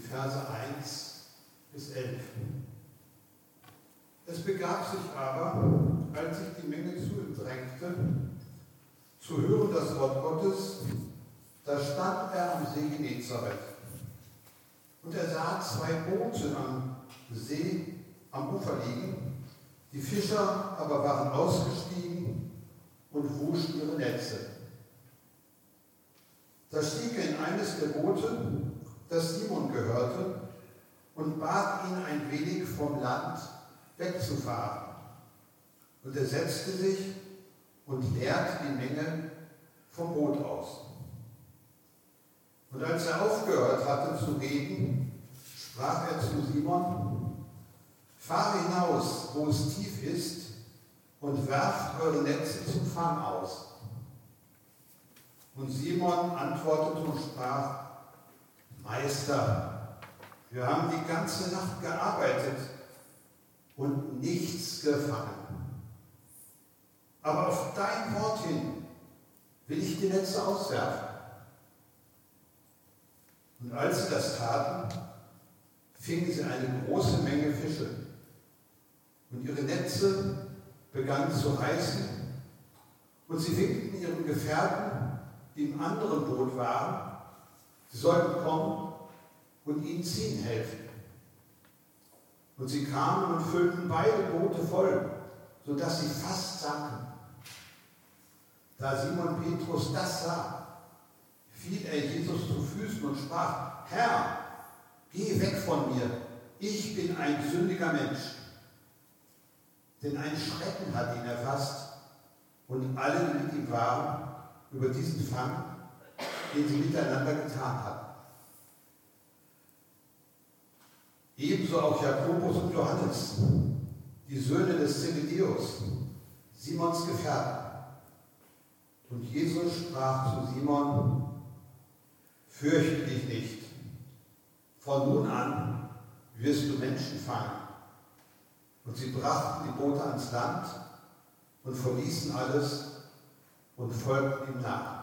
Verse 1 bis 11. Es begab sich aber, als sich die Menge zu ihm drängte, zu hören das Wort Gottes, da stand er am See Genezareth. Und er sah zwei Boote am See am Ufer liegen, die Fischer aber waren ausgestiegen und wuschen ihre Netze. Da stieg er in eines der Boote, das Simon gehörte, und bat ihn ein wenig vom Land wegzufahren. Und er setzte sich und leerte die Menge vom Boot aus. Und als er aufgehört hatte zu reden, sprach er zu Simon: Fahre hinaus, wo es tief ist, und werft eure Netze zum Fang aus. Und Simon antwortete und sprach: Meister, wir haben die ganze Nacht gearbeitet und nichts gefangen. Aber auf dein Wort hin will ich die Netze auswerfen. Und als sie das taten, fingen sie eine große Menge Fische. Und ihre Netze begannen zu reißen. Und sie winkten ihren Gefährten, die im anderen Boot waren, sie sollten kommen und ihnen ziehen helfen. Und sie kamen und füllten beide Boote voll, sodass sie fast sanken. Da Simon Petrus das sah, fiel er Jesus zu Füßen und sprach: Herr, geh weg von mir, ich bin ein sündiger Mensch. Denn ein Schrecken hat ihn erfasst und alle, die mit ihm waren, über diesen Fang, den sie miteinander getan hatten. Ebenso auch Jakobus und Johannes, die Söhne des Zebedeus, Simons Gefährten. Und Jesus sprach zu Simon: Fürchte dich nicht, von nun an wirst du Menschen fangen. Und sie brachten die Boote ans Land und verließen alles und folgten ihm nach.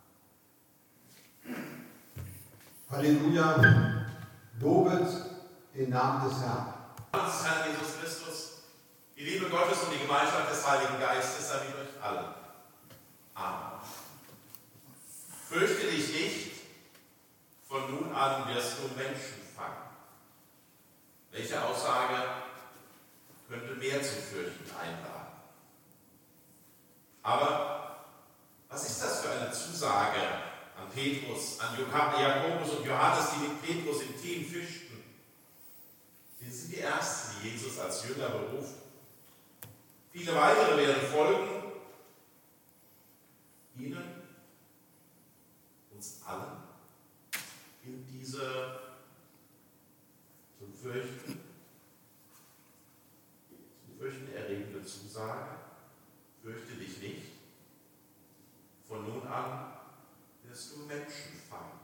Halleluja, lobet den Namen des Herrn. Des Herrn Jesus Christus, die Liebe Gottes und die Gemeinschaft des Heiligen Geistes sei mit euch allen. Amen. Fürchte dich nicht, von nun an wirst du Menschen fangen. Welche Aussage könnte mehr zu fürchten einladen? Aber was ist das für eine Zusage an Petrus, an Jakobus und Johannes, die mit Petrus im Team fischten? Sie sind die Ersten, die Jesus als Jünger berufen. Viele weitere werden folgen. Ihnen, uns allen, gilt diese zum Fürchten erregende Zusage: Fürchte dich nicht, von nun an wirst du Menschen fangen.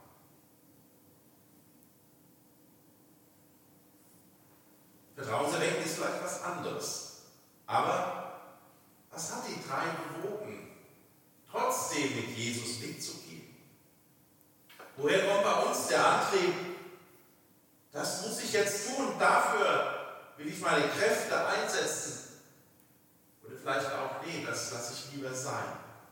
Vertrauenserweckend ist vielleicht was anderes. Aber was hat die drei bewogen, trotzdem mit Jesus mitzugehen? Woher kommt bei uns der Antrieb, das muss ich jetzt tun, dafür will ich meine Kräfte einsetzen? Oder vielleicht auch, nee, das lasse ich lieber sein.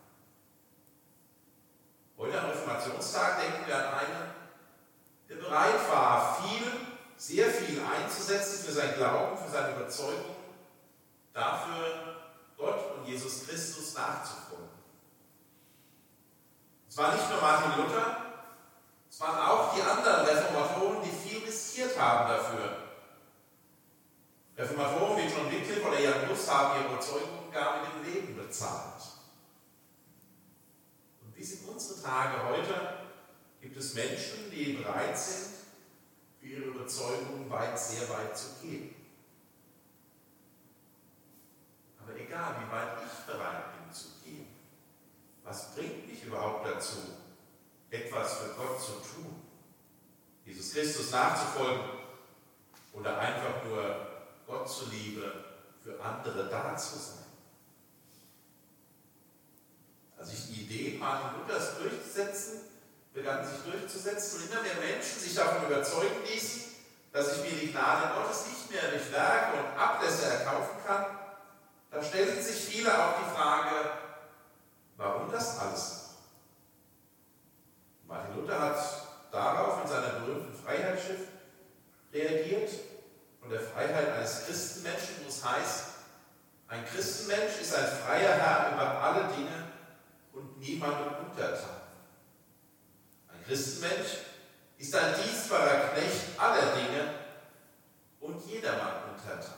Heute am Reformationstag denken wir an einen, der bereit war, sehr viel einzusetzen für sein Glauben, für seine Überzeugung, dafür Gott und Jesus Christus nachzufolgen. Es war nicht nur Martin Luther, es waren auch die anderen Reformatoren, die viel riskiert haben dafür. Reformatoren wie John Wycliffe oder Jan Hus haben ihre Überzeugung gar mit dem Leben bezahlt. Und bis in unsere Tage heute gibt es Menschen, die bereit sind, für ihre Überzeugung sehr weit zu gehen. Aber egal, wie weit ich bereit bin zu gehen, was bringt mich überhaupt dazu, etwas für Gott zu tun, Jesus Christus nachzufolgen oder einfach nur Gott zuliebe für andere da zu sein? Als ich die Idee Martin Luthers durchzusetzen begannen sich durchzusetzen und immer mehr Menschen sich davon überzeugen ließen, dass ich mir die Gnade Gottes nicht mehr durch Werke und Ablässe erkaufen kann, da stellten sich viele auch die Frage, warum das alles? Martin Luther hat darauf in seiner berühmten Freiheitsschrift reagiert, von der Freiheit eines Christenmenschen, wo es heißt, ein Christenmensch ist ein freier Herr über alle Dinge und niemandem untertan. Ein Christenmensch ist ein dienstbarer Knecht aller Dinge und jedermann untertan.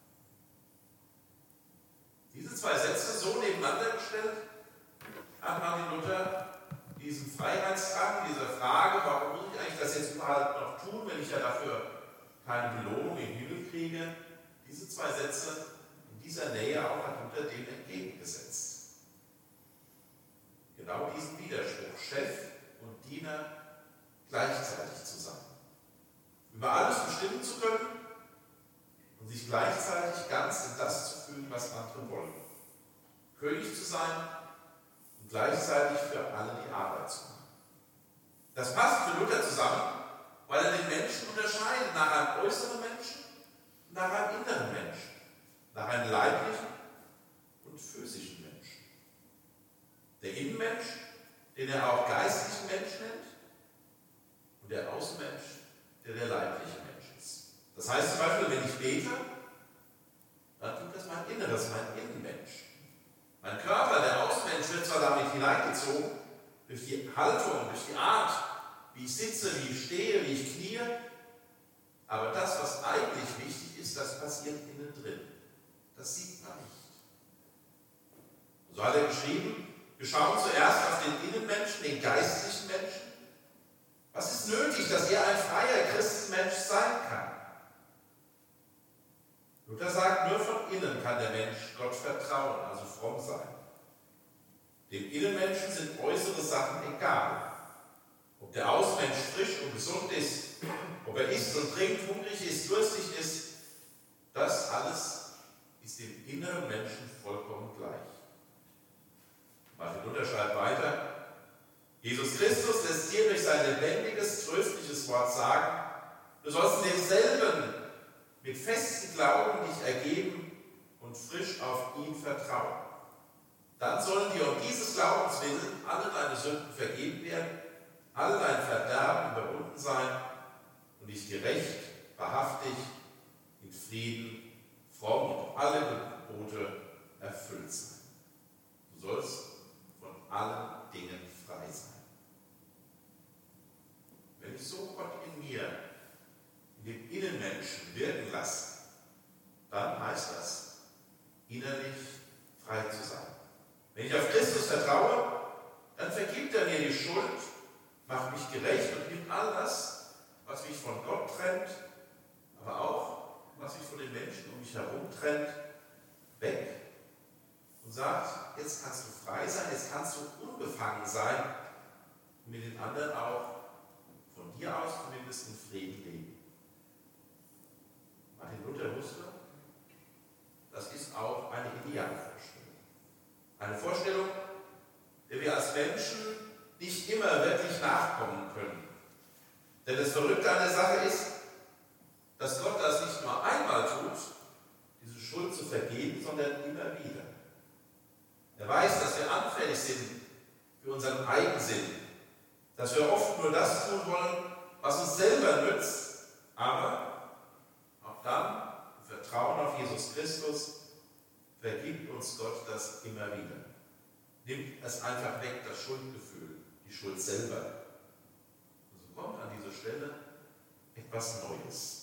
Diese zwei Sätze so nebeneinander gestellt, hat Martin Luther diesen Freiheitsdrang, dieser Frage, warum muss ich eigentlich das jetzt überhaupt noch tun, wenn ich ja dafür keine Belohnung im Himmel kriege, diese zwei Sätze in dieser Nähe auch hat Luther dem entgegengesetzt. Genau diesen Widerspruch, Chef und Diener gleichzeitig zu sein. Über alles bestimmen zu können und sich gleichzeitig ganz in das zu fühlen, was andere wollen. König zu sein und gleichzeitig für alle die Arbeit zu machen. Das passt für Luther zusammen, weil er den Menschen unterscheidet nach einem äußeren Menschen und nach einem inneren Menschen, nach einem leiblichen und physischen Menschen. Der Innenmensch, den er auch geistlichen Mensch nennt, und der Außenmensch, der leibliche Mensch ist. Das heißt zum Beispiel, wenn ich bete, dann tut das mein Inneres, mein Innenmensch. Mein Körper, der Außenmensch, wird zwar damit hineingezogen, durch die Haltung, durch die Art, wie ich sitze, wie ich stehe, wie ich knie, aber das, was eigentlich wichtig ist, das passiert innen drin. Das sieht man nicht. So hat er geschrieben, wir schauen zuerst auf den Innenmenschen, den geistlichen Menschen. Was ist nötig, dass er ein freier Christenmensch sein kann? Luther sagt, nur von innen kann der Mensch Gott vertrauen, also fromm sein. Dem Innenmenschen sind äußere Sachen egal. Ob der Außenmensch frisch und gesund ist, ob er isst und trinkt, hungrig ist, durstig ist, das alles ist dem inneren Menschen vollkommen gleich. Martin Luther schreibt weiter, Jesus Christus lässt dir durch sein lebendiges, tröstliches Wort sagen, du sollst demselben mit festem Glauben dich ergeben und frisch auf ihn vertrauen. Dann sollen dir um dieses Glaubens willen alle deine Sünden vergeben werden, all dein Verderben überwunden sein und dich gerecht, wahrhaftig, in Frieden, fromm und alle Gebote erfüllt sein. Du sollst von allen Dingen frei sein. Wenn ich so Gott in mir, in dem Innenmenschen wirken lasse, dann heißt das, innerlich frei zu sein. Wenn ich auf Christus vertraue, dann vergibt er mir die Schuld, macht mich gerecht und nimmt all das, was mich von Gott trennt, aber auch, was mich von den Menschen um mich herum trennt, weg und sagt, jetzt kannst du frei sein, jetzt kannst du unbefangen sein und mit den anderen auch von dir aus zumindest in Frieden leben. Martin Luther wusste, das ist auch eine Idealvorstellung. Eine Vorstellung, der wir als Menschen nicht immer wirklich nachkommen können. Denn das Verrückte an der Sache ist, dass Gott das nicht nur einmal tut, diese Schuld zu vergeben, sondern immer wieder. Er weiß, dass wir anfällig sind für unseren Eigensinn, dass wir oft nur das tun wollen, was uns selber nützt, aber auch dann, im Vertrauen auf Jesus Christus, vergibt uns Gott das immer wieder. Nimmt es einfach weg, das Schuldgefühl, die Schuld selber. Und so kommt an diese Stelle etwas Neues.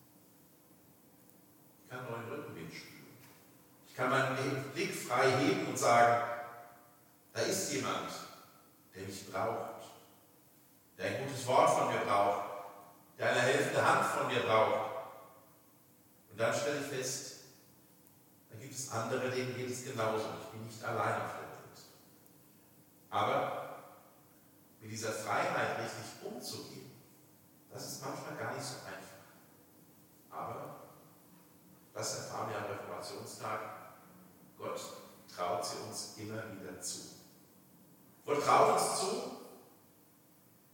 Ich kann neuen Rückenwind spüren. Ich kann meinen Blick frei heben und sagen, da ist jemand, der mich braucht, der ein gutes Wort von mir braucht, der eine helfende Hand von mir braucht. Und dann stelle ich fest, da gibt es andere, denen geht es genauso. Ich bin nicht allein auf der Welt. Aber mit dieser Freiheit richtig umzugehen, das ist manchmal gar nicht so einfach. Aber das erfahren wir am Reformationstag. Gott traut sie uns immer wieder zu. Gott traut uns zu,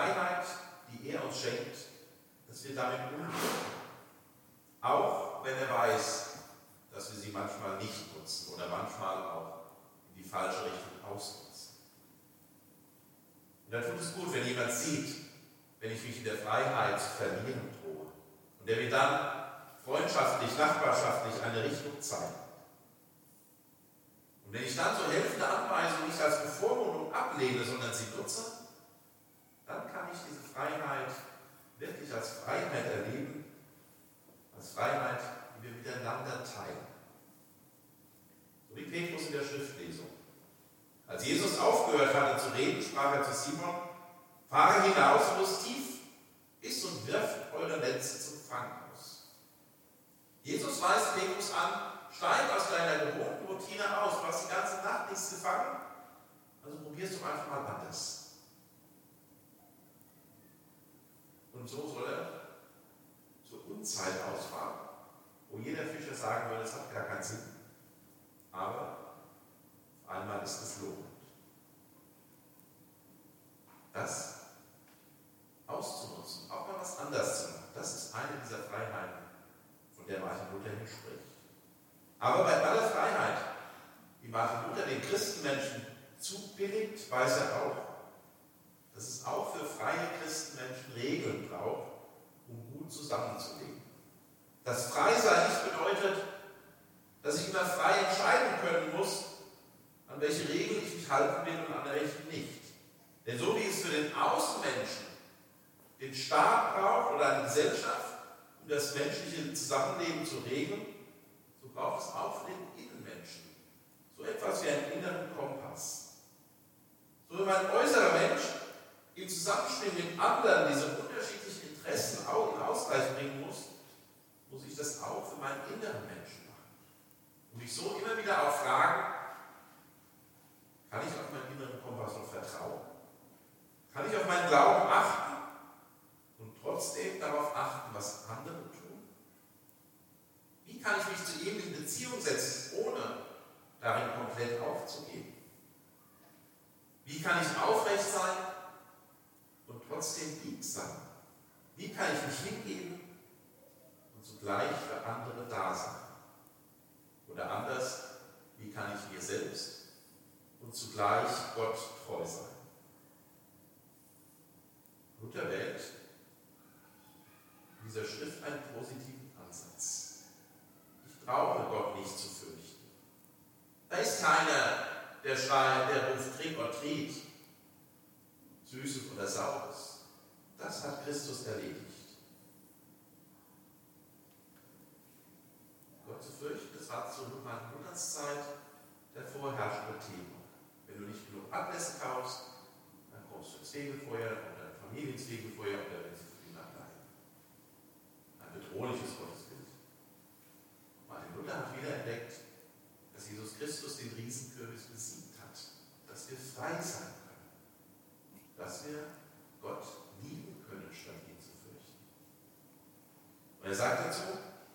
Freiheit, die er uns schenkt, dass wir damit umgehen. Auch wenn er weiß, dass wir sie manchmal nicht nutzen oder manchmal auch in die falsche Richtung ausnutzen. Und dann tut es gut, wenn jemand sieht, wenn ich mich in der Freiheit zu verlieren drohe und der mir dann freundschaftlich, nachbarschaftlich eine Richtung zeigt. Und wenn ich dann so helfende Anweisungen nicht als Bevormundung ablehne, sondern sie nutze, dann kann ich diese Freiheit wirklich als Freiheit erleben, als Freiheit, die wir miteinander teilen. So wie Petrus in der Schriftlesung. Als Jesus aufgehört hatte zu reden, sprach er zu Simon: Fahre hinaus, wo es tief ist, und wirft eure Netze zum Fang aus. Jesus weist Petrus an: Steig aus deiner gewohnten Routine aus. Du hast die ganze Nacht nichts gefangen, also probierst du einfach mal anders. Und so soll er zur Unzeit ausfahren, wo jeder Fischer sagen würde, es hat gar keinen Sinn. Aber auf einmal ist es lohnend. Das auszunutzen, auch mal was anders zu machen, das ist eine dieser Freiheiten, von der Martin Luther hier spricht. Aber bei aller Freiheit, die Martin Luther den Christenmenschen zubilligt, weiß er auch, dass es auch für freie Christenmenschen Regeln braucht, um gut zusammenzuleben. Dass Freisein nicht bedeutet, dass ich immer frei entscheiden können muss, an welche Regeln ich mich halten will und an welche nicht. Denn so wie es für den Außenmenschen den Staat braucht oder eine Gesellschaft, um das menschliche Zusammenleben zu regeln, so braucht es auch für den Innenmenschen so etwas wie einen inneren Kompass. So wie mein äußerer Mensch im Zusammenspiel mit anderen diese unterschiedlichen Interessen auch in Ausgleich bringen muss, muss ich das auch für meinen inneren Menschen machen. Und mich so immer wieder auch fragen, kann ich auf meinen inneren Kompass noch vertrauen? Kann ich auf meinen Glauben achten und trotzdem darauf achten, was andere tun? Wie kann ich mich zu ihm in Beziehung setzen, ohne darin komplett aufzugeben? Wie kann ich aufrecht sein und trotzdem biegsam? Wie kann ich mich hingeben und zugleich für andere da sein? Oder anders, wie kann ich mir selbst und zugleich Gott treu sein? Luther wählt in dieser Schrift einen positiven Ansatz. Ich brauche Gott nicht zu fürchten. Da ist keiner, der schreit, der ruft Trink or Treat, Süßes oder Saures. Das hat Christus erledigt. Gott zu fürchten, das war zu Luthers Zeit der vorherrschende Thema. Wenn du nicht genug Ablässe kaufst, dann kommst du ins Fegefeuer oder Familie ins Fegefeuer oder wenn sie für ihn bleiben. Ein bedrohliches Gottesbild. Martin Luther hat wieder entdeckt, dass Jesus Christus den Riesenkürbis besiegt hat, dass wir frei sein können, dass wir Gott lieben können, statt ihn zu fürchten. Und er sagt dazu,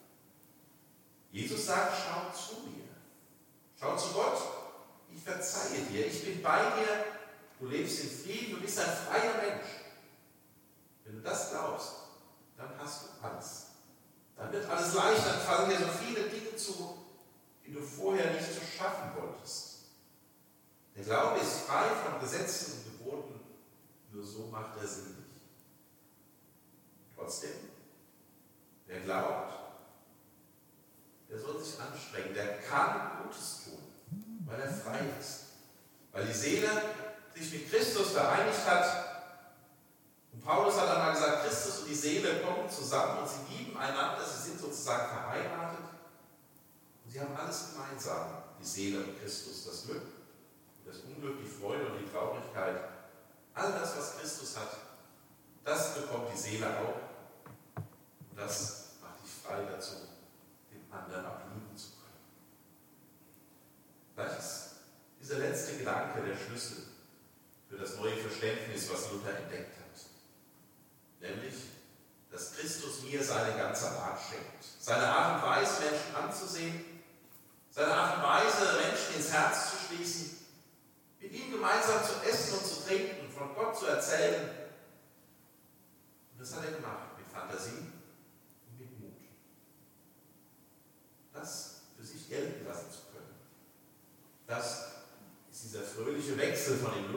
Jesus sagt, schau zu mir, schau zu Gott, ich verzeihe dir, ich bin bei dir, du lebst in Frieden, du bist ein freier Mensch. Wenn du das glaubst, dann hast du alles. Dann wird alles leicht, dann fallen dir so viele Dinge zu, die du vorher nicht so schaffen wolltest. Der Glaube ist frei von Gesetzen und Geboten, nur so macht er selig. Trotzdem, wer glaubt, der soll sich anstrengen, der kann Gutes tun, weil er frei ist. Weil die Seele sich mit Christus vereinigt hat. Und Paulus hat einmal gesagt, Christus und die Seele kommen zusammen und sie lieben einander, sie sind sozusagen verheiratet. Und sie haben alles gemeinsam, die Seele und Christus, das Glück und das Unglück, die Freude und die Traurigkeit. All das, was Christus hat, das bekommt die Seele auch. Und das macht dich frei dazu, den anderen auch lieben zu können. Vielleicht ist dieser letzte Gedanke der Schlüssel für das neue Verständnis, was Luther entdeckt hat. Nämlich, dass Christus mir seine ganze Art schenkt. Seine Art und Weise, Menschen anzusehen, seine Art und Weise, Menschen ins Herz zu schließen, mit ihm gemeinsam zu essen und zu trinken, von Gott zu erzählen,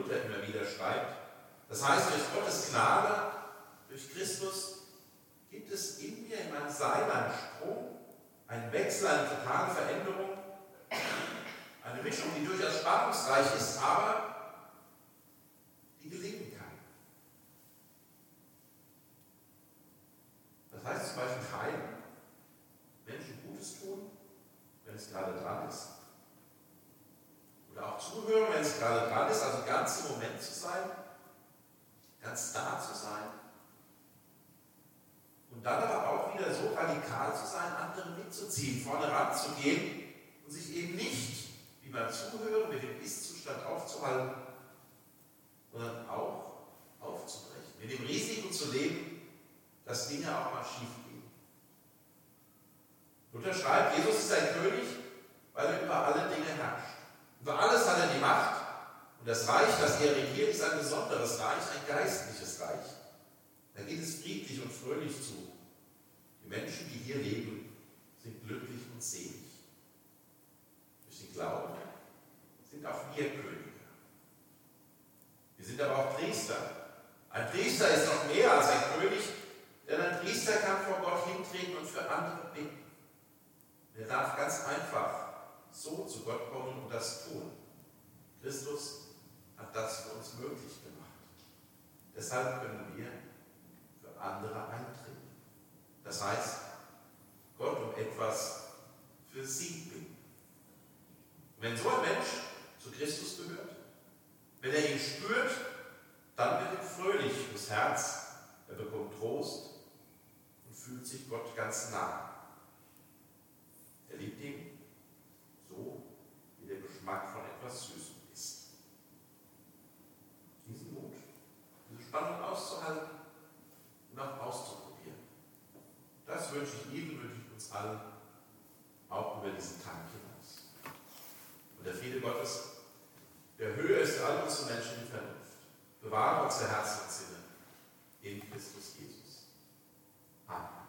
Luther immer wieder schreibt. Das heißt, durch Gottes Gnade, durch Christus, gibt es in mir, in meinem Sein, einen Sprung, einen Wechsel, eine totale Veränderung, eine Mischung, die durchaus spannungsreich ist, aber die gelingen kann. Das heißt zum Beispiel heilen, Menschen Gutes tun, wenn es gerade dran ist. Oder auch zuhören, wenn es gerade dran ist, also ganz im Moment zu sein, ganz da zu sein. Und dann aber auch wieder so radikal zu sein, andere mitzuziehen, vorne ranzugehen und sich eben nicht, wie beim Zuhören, mit dem Ist-Zustand aufzuhalten, sondern auch aufzubrechen. Mit dem Risiko zu leben, dass Dinge auch mal schief gehen. Luther schreibt, Jesus ist ein König, weil er über alle Dinge herrscht. Über alles hat er die Macht. Und das Reich, das er regiert, ist ein besonderes Reich, ein geistliches Reich. Da geht es friedlich und fröhlich zu. Die Menschen, die hier leben, sind glücklich und selig. Durch den Glauben sind auch wir Könige. Wir sind aber auch Priester. Ein Priester ist noch mehr als ein König, denn ein Priester kann vor Gott hintreten und für andere beten. Er darf ganz einfach so zu Gott kommen und das tun. Christus hat das für uns möglich gemacht. Deshalb können wir für andere eintreten. Das heißt, Gott um etwas für sie bitten. Wenn so ein Mensch zu Christus gehört, wenn er ihn spürt, dann wird ihm fröhlich das Herz, er bekommt Trost und fühlt sich Gott ganz nah. Er liebt ihn so, wie der Geschmack von etwas Süßem ist. Diesen Mut, diese Spannung auszuhalten und auch auszuprobieren. Das wünsche ich Ihnen, wünsche ich uns allen, auch über diesen Tag hinaus. Und der Friede Gottes, der höher ist all unsere menschliche Vernunft, bewahre unsere Herzen und Sinne in Christus Jesus. Amen.